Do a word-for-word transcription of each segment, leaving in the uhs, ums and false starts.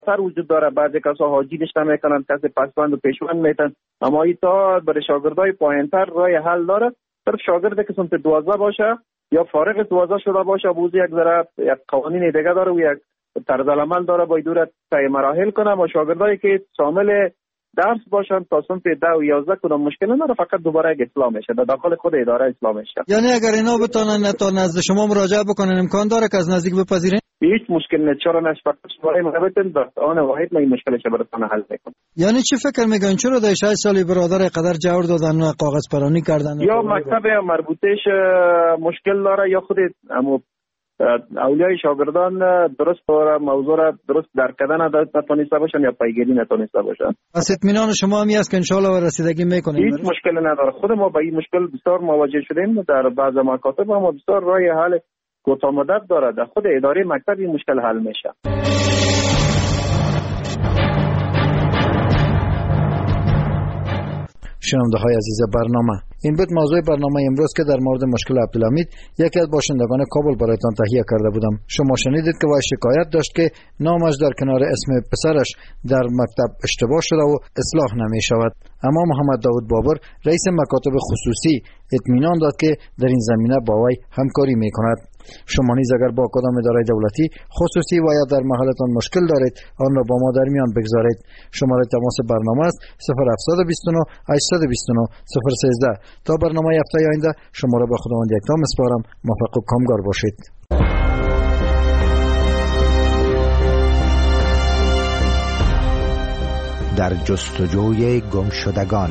سر وجود داره. بعضی کسا حاجی نشته میکنن، کسی پسوند و پیشوند میتن، اما ایتا برای شاگردای پایینتر رای حل داره. صرف شاگردی که سمت دوازده باشه یا فارغ دوازده شده باشه، بوز یک ذره یک قوانین دیگه داره و یک طرز عمل داره، باید دور طی مراحل کنه. و شاگردایی که شامل درس باشن تا صنف ده و یازده کدام مشکل نداره، فقط دوباره یک اصلاح میشه در داخل خود اداره اصلاح میشه. یعنی اگر اینا بتونن تا نزد شما مراجعه بکنن امکان داره که از نزدیک بپذیرین؟ هیچ مشکل نیست. چرا نه؟ فقط شما مربوطن دست آن واحد این مشکلش براتون حل میکنه. یعنی چی فکر میگن چرا در شش سال برادر قدر جور دادن و کاغذ پرانی کردن؟ یا مکتب مربوطش مشکل داره یا خود اما اولیای شاگردان درست داره موضوع را درست درک کردن نتونسته باشن یا پیگیری نتونسته باشن. پس اطمینان شما همی است که ان شاء الله رسیدگی میکنیم؟ هیچ مشکل نداره. خود ما با این مشکل بسیار مواجه شدیم در بعض مکاتب، اما بسیار راه حل کوتاه مدت داره. در خود اداره مکتب این مشکل حل میشه. شنونده های عزیز برنامه، این بود موضوع برنامه امروز که در مورد مشکل عبدالحمید یکی از باشندگان کابل برایتان تهیه کرده بودم. شما شنیدید که وای شکایت داشت که نامش در کنار اسم پسرش در مکتب اشتباه شده و اصلاح نمی شود. اما محمد داود بابر رئیس مکاتب خصوصی اطمینان داد که در این زمینه با وی همکاری می کند. شما نیز اگر با کدام اداره دولتی خصوصی و یا در محلتان مشکل دارید آن را با ما در میان بگذارید. شماره تماس برنامه است صفر هفت دو نه هشت دو نه صفر یک سه. تا برنامه هفته آینده شما را به خداوند یکتا میسپارم. موفق و کامگار باشید. در جستجوی گمشدگان.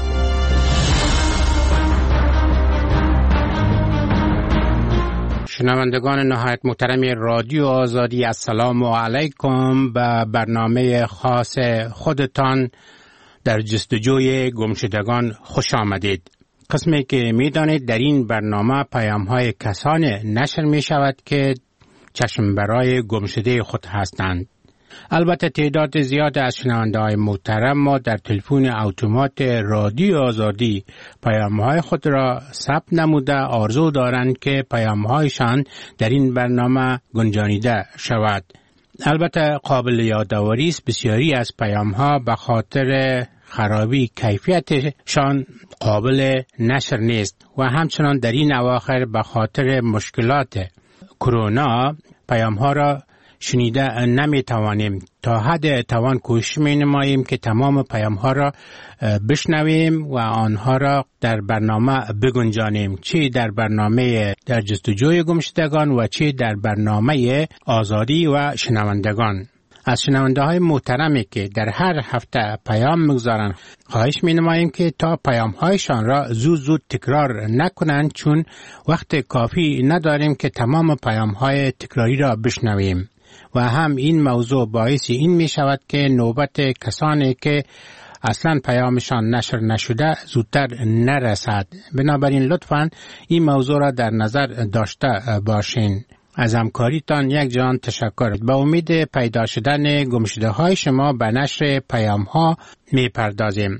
شنوندگان نهایت محترم رادیو آزادی، السلام علیکم. به برنامه خاص خودتان در جستجوی گمشدگان خوش آمدید. قسمی که می دانید در این برنامه پیام های کسان نشر می شود که چشم برای گمشده خود هستند. البته تعداد زیاد از شنونده های محترم ما در تلفن اتومات رادیو آزادی پیام های خود را ثبت نموده آرزو دارند که پیام هایشان در این برنامه گنجانیده شود. البته قابل یادآوری است بسیاری از پیام ها به خاطر خرابی کیفیتشان قابل نشر نیست و همچنان در این اواخر به خاطر مشکلات کرونا پیام ها را شنیده نمی توانیم. تا حد توان کوشش می نماییم که تمام پیام ها را بشنویم و آنها را در برنامه بگنجانیم، چه در برنامه در جستجوی گمشدگان و چه در برنامه آزادی و شنوندگان. از شنونده های محترمی که در هر هفته پیام میگذارند خواهش می نماییم که تا پیام هایشان را زود زود تکرار نکنند، چون وقت کافی نداریم که تمام پیام های تکراری را بشنویم و هم این موضوع باعث این می شود که نوبت کسانی که اصلا پیامشان نشر نشده زودتر نرسد. بنابراین لطفاً این موضوع را در نظر داشته باشین. از همکاریتان یک جان تشکر. با امید پیدا شدن گمشده های شما به نشر پیام ها می پردازیم.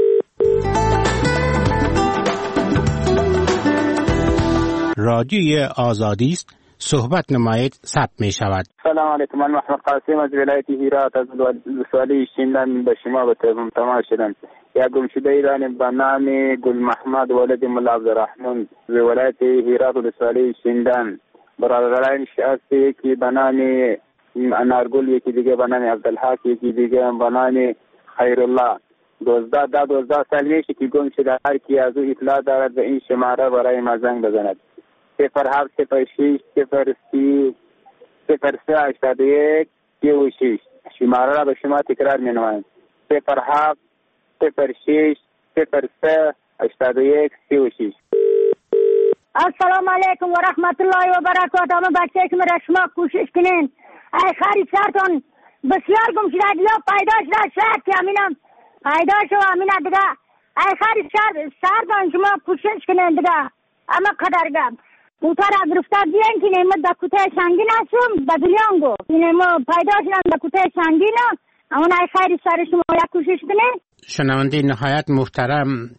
رادیوی آزادی است، صحبت نمایید، ثبت می شود. سلام علیکم، من محمد قاسم از ولایت هرات از ولسوالی شیندن به شما به تماس شدم. یک گمشده ایرانی به نام گل محمد ولد ملا عبدالرحمن از ولایت هرات ولسوالی شیندن، برادران شخصی که به نام انارگل، یکی دیگه به نام عبدالحق، یکی دیگه به نام خیرالله، دوزده ده دوزده سال میشه که گم شده. هر کی از او اطلاع دارد به این شماره برای ما زنگ بزند. صفر هفت صفر شش صفر سی صفر سه هشتاد و یک سی و شش. شماره را به شما تکرار می نمایم: صفر هفت صفر شش صفر سه هشتاد و یک سی و شش. السلام علیکم و رحمت الله و برکاته. همه بچه که میره شما کوشش کنین ای خرید سرتون بسیار گم شده یا پیدا شده شد که همینم پیدا شد همینه دیگه. ای خرید سرتون شما کوشش کنین دیگه. اما قدر گم موتر از رفتار بیان که نیمه در کوته سنگین هستم به دلیان گو نیمه پیدا شدن در کوته سنگین همون ای خرید سر شما یا کوشش کنین. شنونده نهایت محترم،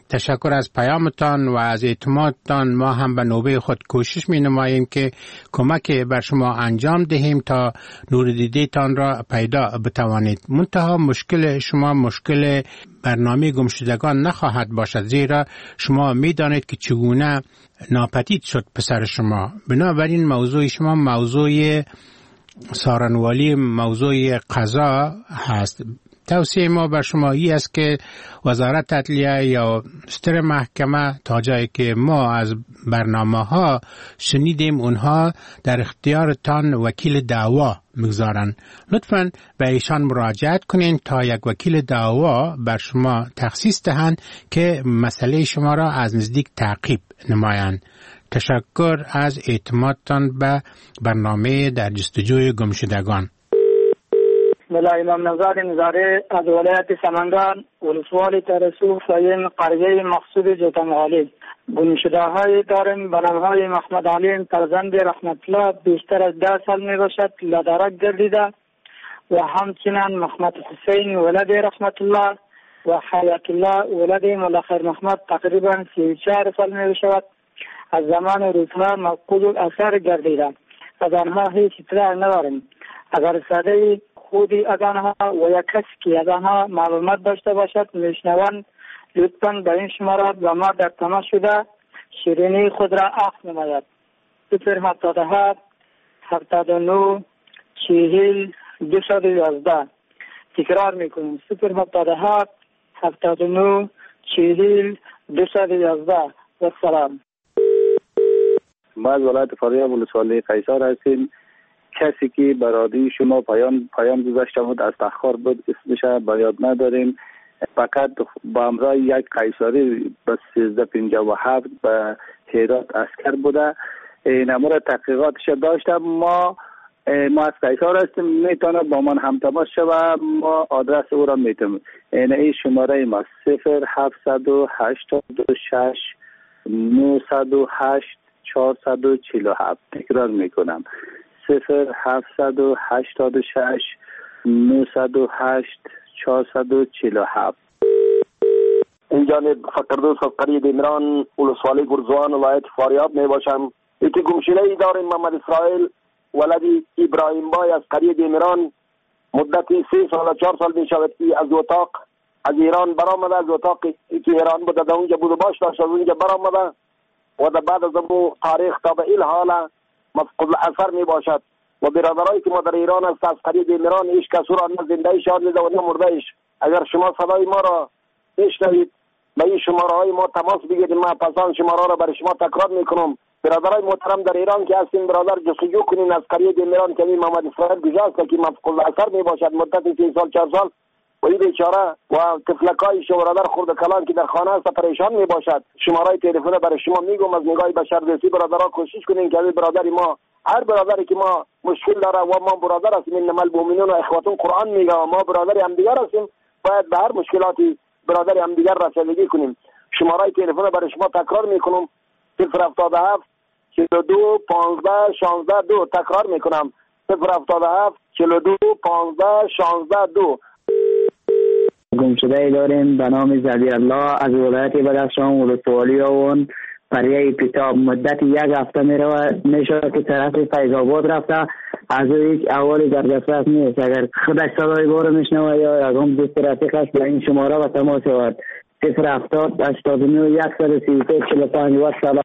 تشکر از پیامتان و از اعتمادتان. ما هم به نوبه خود کوشش می نماییم که کمک بر شما انجام دهیم تا نور دیدتان را پیدا بتوانید. منتها مشکل شما مشکل برنامه گمشدگان نخواهد باشد، زیرا شما می دانید که چگونه ناپدید شد پسر شما. بنابراین موضوع شما موضوع سارنوالی، موضوع قضا هست. توصیه ما بر شما این است که وزارت عدلیه یا ستر محکمه تا جایی که ما از برنامه ها شنیدیم اونها در اختیارتان وکیل دعوا میگذارن. لطفاً به ایشان مراجعت کنین تا یک وکیل دعوا بر شما تخصیص دهند که مسئله شما را از نزدیک تعقیب نمایند. تشکر از اعتمادتان به برنامه در جستجوی گمشدگان. ملا امام نژاد نظاری از ولایت سمنگان، ولسوالی ترسو سایم قریه مقصود جوتمغالی. گمشده های داریم به نامهای محمد علیم فرزند رحمت الله بیشتر از ده سال می باشد لدرک گردیده و همچنین محمد حسین ولد رحمت الله و حیات الله ولد مولا خیر محمد تقریبا سی و چهار سال می باشد. از زمان روزها مفقود الاثر گردیده. از آنها هیچ اطلاع نداریم. اگر ساده خودی از آنها و یک کسی که از آنها معلومات داشته باشد میشنوند، لطفاً به این شماره با ما در تماس شده شیرینی خود را عفو نماید. صفر هفتاد و هفت هفتاد و نه چهل دویست و یازده. تکرار میکنیم صفر هفتاد و هفت هفتاد و نه چهل دویست و یازده. و سلام. ما از ولایت فاریاب ولسوالی قیصر هستیم. کسی که برادری شما پیام پیام گذاشته بود از تأخیر بود، اسمش به یاد نداریم. فقط با همراه یک قیصری به سیزده پنجاه و هفت به هرات عسکر بوده. این امور تحقیقاتش داشتم. ما ما از قیصر هستیم، میتونه با من هم تماس شوه. ما آدرس او را میتونیم. این این شماره ما صفر هفتصد و هشتاد و شش نهصد و هشت چهارصد و چهل و هفت. تکرار میکنم صفر هفتصد و هشتاد و شش نهصد و هشت چهارصد و چهل و هفت. این جانب فقردوس از قریه دیمران ولسوالی گرزوان ولایت فاریاب می باشم. یکی گمشده ای داریم محمد اسرائیل ولدی ابراهیم بای از قریه دیمران. مدتی سه سال چهار سال می شود که از اتاق از ایران برآمده. از اتاقی که ایران بوده در اونجا بود و باش داشت، از اونجا برآمده و در بعد از اون تاریخ تا به این حال مفقود الاثر می باشد. و برادرایی که ما در ایران است از قریه دیمران هیچ کس را نه زنده شاد دیده و نه مرده ایش. اگر شما صدای ما را بشنوید به این شماره های ما تماس بگیرید. ما پسان شماره را برای شما تکرار میکنم. برادرای محترم در ایران که هستین برادر جستجو کنین از قریه دیمران که محمد اسرائیل گجاست که مفقود الاثر می باشد مدت سه سال چهار سال و این بیچاره و طفلکای شو برادر خرد کلان که در خانه است پریشان می باشد. شماره تلفن برای شما میگم از نگاه بشردوستی برادرها کوشش کنین که برادری ما هر برادری که ما مشکل داره و ما برادر هستیم، انما المؤمنون اخوة قرآن میگه و ما برادر هم دیگر هستیم، باید به هر مشکلاتی برادر هم دیگر رسیدگی کنیم. شماره تلفن برای شما تکرار میکنم صفر هفتاد و هفت چهل و دو پانزده شانزده دو. تکرار میکنم صفر هفتاد و هفت چهل و دو پانزده شانزده دو. گمشده ای داریم به نام زبی الله از ولایت بدخشان ولسوالی اون قریه پیتاب. مدت یک هفته می رود می شود که طرف فیض آباد رفته. از او هیچ احوالی در دسترس نیست. اگر خودش صدای بار میشنوه یا اگر دوست رفیقش به این شماره و تماس شود صفر هفتاد هشتاد و نه صد و سی و سه چهل و پنج. و سلام.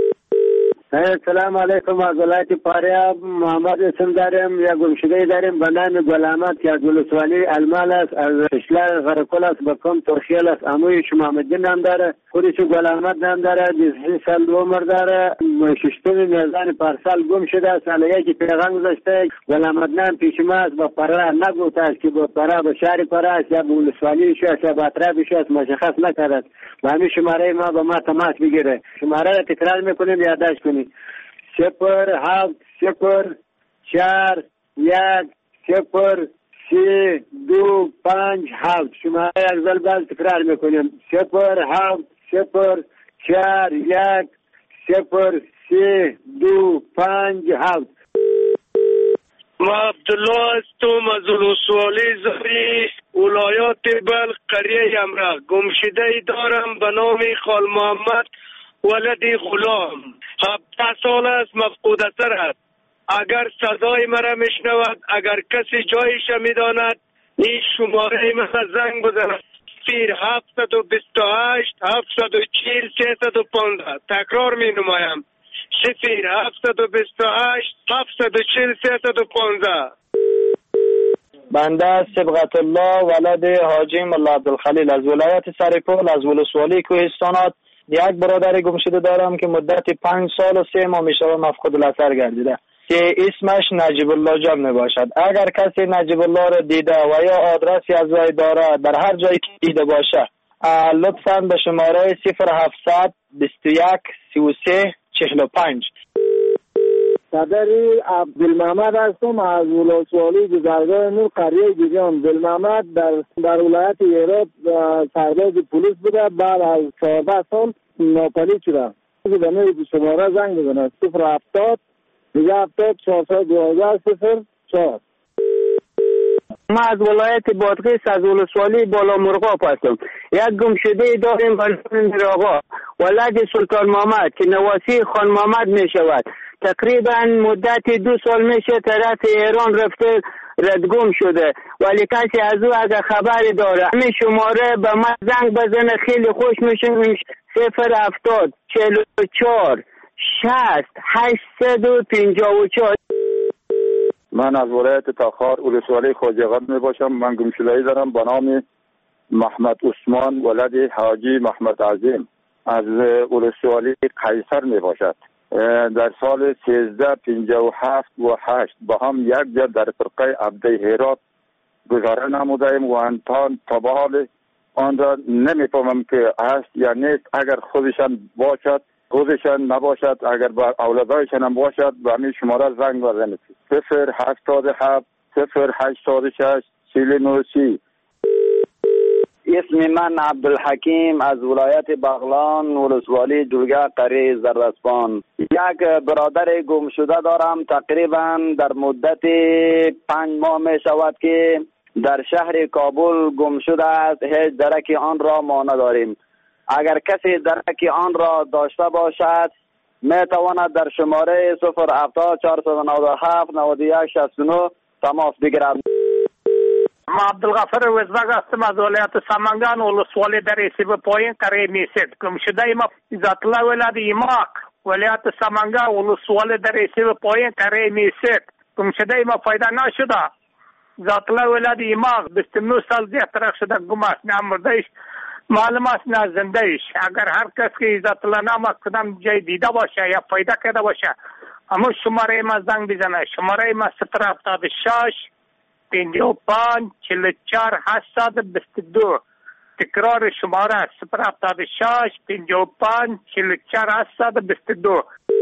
السلام علیکم. از ولایت فاریاب محمد اسم داریم. یا گمشده داریم به نام گل احمد که از ولسوالی المال است، از اشلال غرقل است، به کم ترخیل است. اموی شما محمد نام داره، خودش گل احمد نام داره، بیست سال عمر داره. ششتم میزان پارسال گم شده. سال یکی پیغام گذاشته گل احمد نام پیش ما است. با پرا نگفته است که با پرا به شهر پرا است یا به ولسوالی شو است یا به اطراف شو است، مشخص نکرد. با همین شماره ما با ما تماس بگیره. شماره را تکرار میکنیم یادداشت کنید صفر هفت صفر چهار یک صفر سه دو پنج هفت. شماره یک زل باز تکرار میکنیم صفر هفت صفر چهار یک صفر سه دو پنج هفت. ما عبدالله هستم از ولسوالی زری ولایات بلخ قریه امرا گمشده دارم به نام خال محمد ولد غلام. هفده سال است مفقود اثر است. اگر صدای مرا میشنود، اگر کسی جایش میداند، این شماره مرا زنگ بزند. صفر هفتصد و بیست و هشت هفتصد و چهل سیصد و پانزده. تکرار می نمایم. صفر هفتصد و بیست و هشت هفتصد و چهل سیصد و پانزده. بنده صبغت الله ولد حاجی ملا عبدالخلیل از ولایت سرپل از ولسوالی کوهستانات یک برادر گمشده دارم که مدت پنج سال و سه ماه میشه مفقود الاثر گردیده که اسمش نجیب الله جان می باشد. اگر کسی نجیب الله را دیده و یا آدرسی از وی داره در هر جایی که دیده باشه، لطفاً به شماره صفر هفتصد بیست و یک سی و سه چهل و پنج. صدری عبدالمحمد هستم از ولسوالی گذرگاه نور قریه گیجان. عبدالمحمد در در ولایت هرات سرباز پلیس بوده، بعد از چهارده سال ناپدید شده. به نوع شماره زنگ بزنه صفر هفتاد دیگه هفتاد چهارصد و دوازده صفر چهار. ما از ولایت بادغیس از ولسوالی بالا مرغاب هستم. یک گمشده داریم به نام آقا ولد سلطان محمد که نواسی خان محمد می شود. تقریبا مدت دو سال میشه طرف ایران رفته ردگم شده، ولی کسی از او اگر خبری داره همین شماره به من زنگ بزنه خیلی خوش میشه. صفر هفتاد چهل و چهار شصت هشتصد و پنجاه و چهار. من از ولایت تاخار ولسوالی خواجه‌قند می باشم. من گمشده‌ای دارم به نام محمد عثمان ولد حاجی محمد عظیم از ولسوالی قیصر می باشد. در سال سیزده پنجاه و هفت و هشت با هم یک جا در فرقه عبده هرات گذاره نمودیم و انتان تا به حال آن را نمیفهمم که هست یا نیست. اگر خودشان باشد خودشان نباشد، اگر با اولادایشان هم باشد به همین شماره زنگ بزنید صفر هفتاد و هفت صفر هشتاد و شش چهل و نه سی. اسم من عبدالحکیم از ولایت بغلان ولسوالی جلگه قریه زردسپان. یک برادر گم شده دارم. تقریبا در مدت پنج ماه می شود که در شهر کابل گم شده است. هیچ درک آن را ما نداریم. اگر کسی درک آن را داشته باشد می تواند در شماره صفر هفتاد چهارصد و نود و هفت نود و یک شصت و نه تماس بگیرد. ما عبدالغفر وزبگ هستم از ولایت سمنگان ولسوالی در سیب پایین قریه میسید. گمشده ما ذات الله ولد ایماق ولایت سمنگان ولسوالی در سیب پایین قریه میسید. گمشده ما پیدا نشده. ذات الله ولد ایماق بیست و نه سال دیگه ترک شده گم است. نه مردهش معلوم است نه زندهش. اگر هر کس که ذات الله نام کدام جای دیده باشه یا پیدا کرده باشه اما شماره ما زنگ بزنه. شماره ما صفر هفتاد و شش پنجاه و پنج چهل و چهار هشتصد و بیست و دو. تکرار شماره صفر هفتاد و شش پنجاه و پنج چهل و چهار هشتصد و بیست و دو.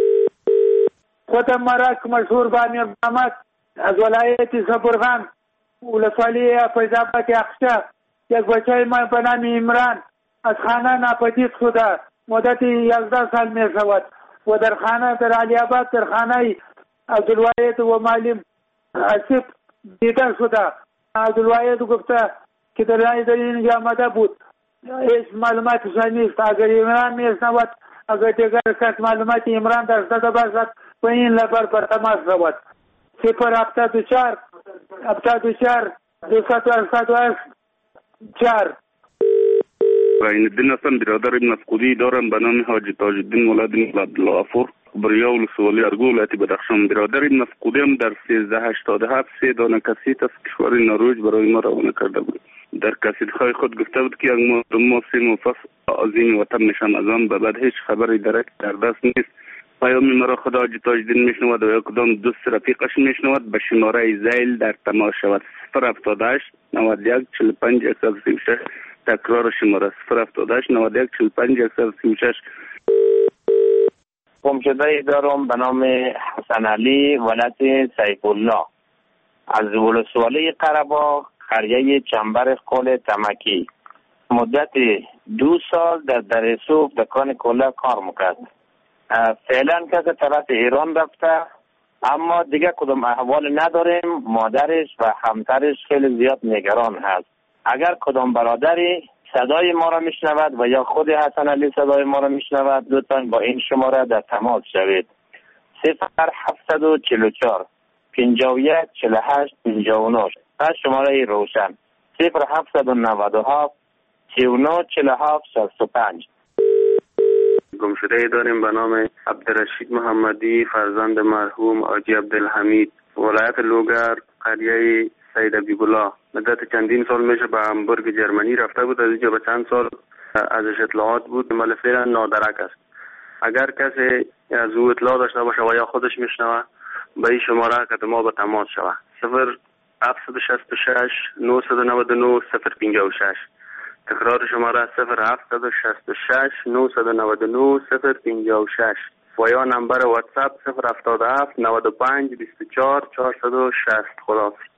خودم مرک مشهور بانی محمد از ولایت زبرغان ولسوالی فیض‌آباد اخشا. یک بچه من به نام عمران از خانه ناپدید شده مدت یازده سال می شود و در خانه در علی آباد در خانه عبدالواحد و معلم آصف دیده شده. عبدالواحد گفته که در اینجا آمده بود. هیچ معلوماتش نیست. اگر عمران میشنود، اگر دیگر کس معلومات عمران داشته باشد و این لبر بر تماس شود صفر هفتاد و چهار هفتاد و چهار دویست و هشتاد و هشت چهار. رعین الدین هستم. برادر مفقودی دارم به نام حاجی تاج الدین ولد عبدالغفور بریا ولسوالی ارگو ولایت بدخشان. برادر مفقودی هم در سیزده هشتاد و هفت سه دانه کسیت از کشور نروژ برای ما روانه کرده بود. در کسیت‌های خود گفته بود که یک ما سه مفصل عظیم وطن نشان از آن به بعد هیچ خبری درک در دست نیست. پیام مرا خدا حاجی تاج الدین میشنود و یا کدام دوست رفیقش میشنود به شماره زیل در تماس شود صفر هفتاد و هشت نود و یک چهل و پنج صد و سی و شش. تکرار شماره صفر هفتاد و هشت نود و یک چهل و پنج صد و سی و شش. گمشده دارم به نام حسن علی ولد سیف الله از ولسوالی قره‌باغ قریه چنبر قل تمکی. مدت دو سال در در صوف دکان کلا کار میکرد. فعلا کسی طرف ایران رفته اما دیگه کدام احوال نداریم. مادرش و همسرش خیلی زیاد نگران هست. اگر کدام برادری صدای ما را میشنود و یا خود حسن علی صدای ما را میشنود، لطفاً با این شماره در تماس شوید. صفر هفتصد و چهل و چهار پنجاه و یک چهل و هشت پنجاه و نه و شماره روشن صفر هفتصد و نود و هفت سی و نه چهل و هفت شصت و پنج. گمشده داریم به نام عبدالرشید محمدی، فرزند مرحوم حاجی عبدالحمید، ولایت لوگر، قریه سید ابیبولا. مدت چندین سال میشه به همبورگ جرمنی رفته بود. از اینجا به چند سال ازش اطلاعات بود، ولی فعلا نادرک است. اگر کسی از او اطلاع داشته باشه و یا خودش میشنوه، به این شماره که ما به تماس شوه. صفر هفتصد و شصت و شش نهصد و نود و نه صفر پنجاه و شش. تکرار شماره صفر هفتصد و شصت و شش نهصد و نود و نه صفر پنجاه و شش و یا نمبر واتساپ صفر هفتاد و هفت نود و پنج بیست و چهار چهارصد و شصت. خداحافظ.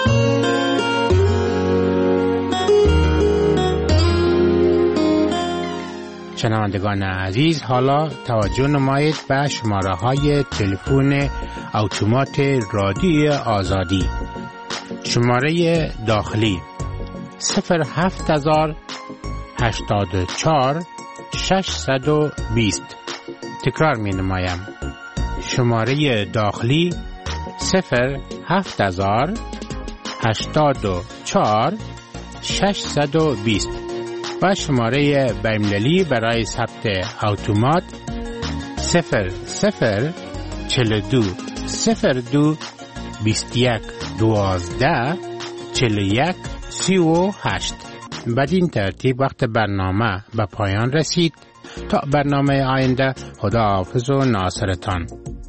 شنوندگان عزیز، حالا توجه نمایید به شماره های تلفن اتومات رادیو آزادی. شماره داخلی صفر هفت هزار هشتاد و چهار ششصد و بیست. تکرار می نمایم. شماره داخلی صفر هفت هزار هشتاد و چهار ششصد و بیست و شماره بین‌المللی برای ثبت اتومات صفر صفر چهل و دو صفر دو بیست و یک دوازده چهل و یک سی و هشت. بدین ترتیب وقت برنامه به پایان رسید. تا برنامه آینده، خداحافظ و ناصرتان.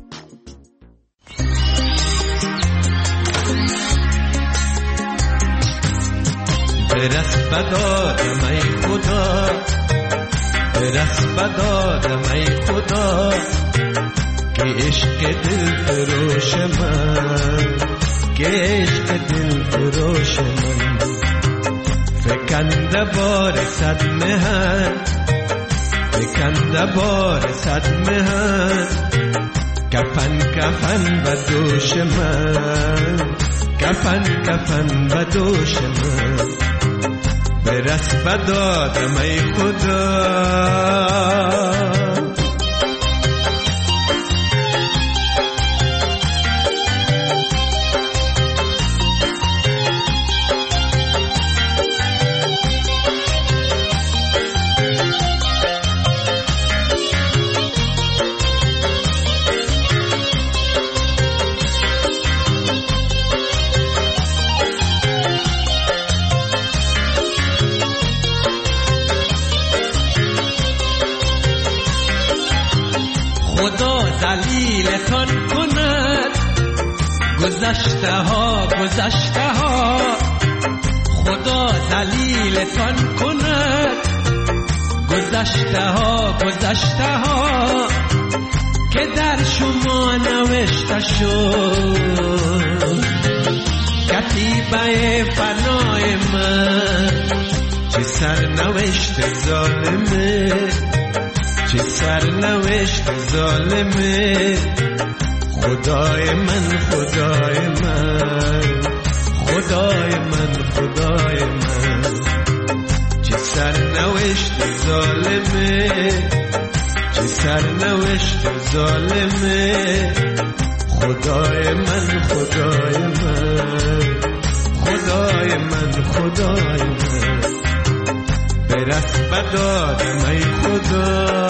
برس بدادم ای خدا، برس بدادم ای خدا، که عشق دل فروش من، که عشق دل فروش من فکنده بار صد مهن، فکنده بار صد مهن، کفن کفن به دوش من، کفن کفن به دوش من. برس بدادم ای خدا. دلیلتان کند گذشته ها گذشته ها، خدا دلیلتان کند گذشته ها گذشته ها، که در شما نوشته شد کتیبه فنای من. چه سرنوشت ظالمه، چه سرنوشت ظالمه، خدای من خدای من، خدای من خدای من. چه سرنوشت ظالمه، چه سرنوشت ظالمه، خدای من خدای من، خدای من خدای من. برس بدادم ای خدا.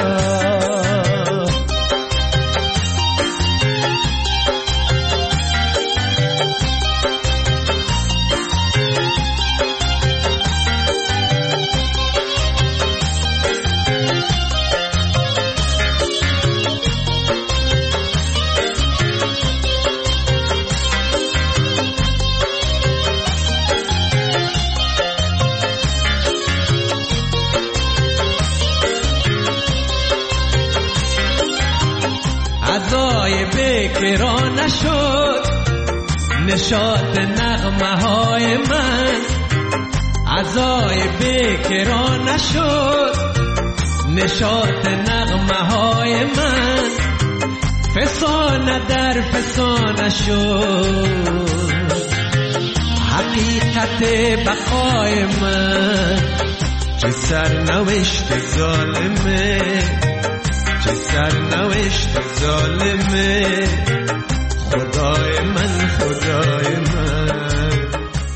بکرا نشد نشاط نغمه های من، عزای بکرا نشد نشاط نغمه های من، فسانه در فسانه شد حقیقت بقای من، چه سرنوشت ظالمه، چه سرنوشت ظالمه، خدای من خدای من.